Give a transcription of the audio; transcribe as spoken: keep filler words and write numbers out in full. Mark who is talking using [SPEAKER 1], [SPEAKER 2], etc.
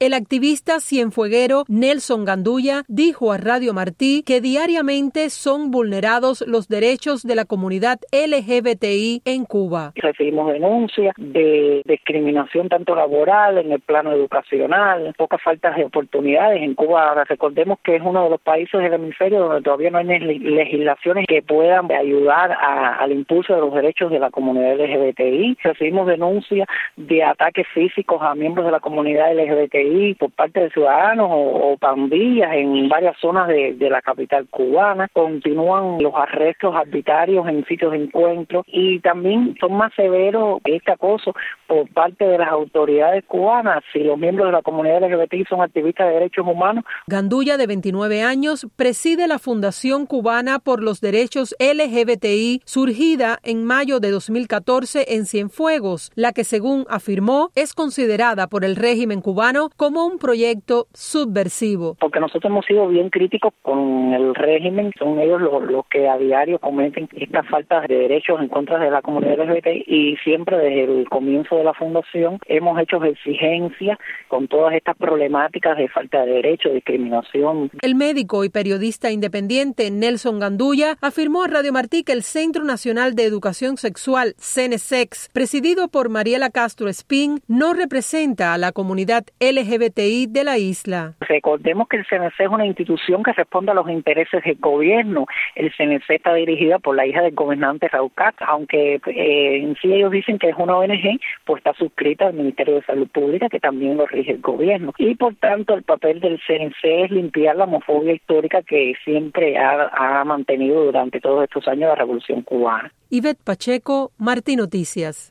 [SPEAKER 1] El activista cienfueguero Nelson Gandulla dijo a Radio Martí que diariamente son vulnerados los derechos de la comunidad L G B T I en Cuba.
[SPEAKER 2] Recibimos denuncias de discriminación tanto laboral, en el plano educacional, pocas faltas de oportunidades. En Cuba, recordemos que es uno de los países del hemisferio donde todavía no hay legislaciones que puedan ayudar a, al impulso de los derechos de la comunidad L G B T I. Recibimos denuncias de ataques físicos a miembros de la comunidad L G B T I por parte de ciudadanos o, o pandillas en varias zonas de, de la capital cubana. Continúan los arrestos arbitrarios en sitios de encuentro y también son más severos este acoso por parte de las autoridades cubanas si los miembros de la comunidad L G B T I son activistas de derechos humanos.
[SPEAKER 1] Gandulla, de veintinueve años, preside la Fundación Cubana por los Derechos L G B T I, surgida en mayo de dos mil catorce en Cienfuegos, la que, según afirmó, es considerada por el régimen cubano como un proyecto subversivo.
[SPEAKER 2] Porque nosotros hemos sido bien críticos con el régimen, son ellos los, los que a diario cometen estas faltas de derechos en contra de la comunidad L G B T I y siempre desde el comienzo de la fundación hemos hecho exigencias con todas estas problemáticas de falta de derechos, discriminación.
[SPEAKER 1] El médico y periodista independiente Nelson Gandulla afirmó a Radio Martí que el Centro Nacional de Educación Sexual, CENESEX, presidido por Mariela Castro Espín, no representa a la comunidad L G B T I de la isla.
[SPEAKER 2] Recordemos que el C N C es una institución que responde a los intereses del gobierno. El C N C está dirigida por la hija del gobernante Raúl Castro, aunque eh, en sí ellos dicen que es una O N G, pues está suscrita al Ministerio de Salud Pública, que también lo rige el gobierno. Y por tanto el papel del C N C es limpiar la homofobia histórica que siempre ha, ha mantenido durante todos estos años la Revolución Cubana.
[SPEAKER 1] Ivette Pacheco, Martí Noticias.